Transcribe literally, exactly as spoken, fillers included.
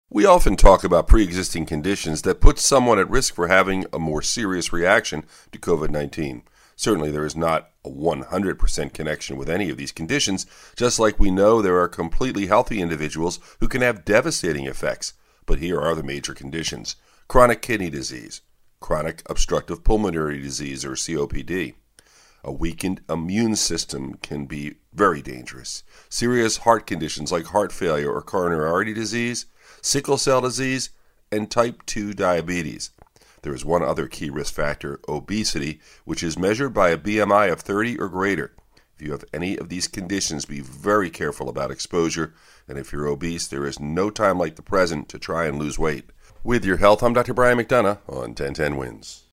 We often talk about pre-existing conditions that put someone at risk for having a more serious reaction to COVID nineteen. Certainly there is not a one hundred percent connection with any of these conditions, just like we know there are completely healthy individuals who can have devastating effects. But here are the major conditions: chronic kidney disease, chronic obstructive pulmonary disease or C O P D. A weakened immune system can be very dangerous. Serious heart conditions like heart failure or coronary artery disease, sickle cell disease, and type two diabetes. There is one other key risk factor, obesity, which is measured by a B M I of thirty or greater. If you have any of these conditions, be very careful about exposure, and if you're obese, there is no time like the present to try and lose weight. With your health, I'm Doctor Brian McDonough on ten ten Wins.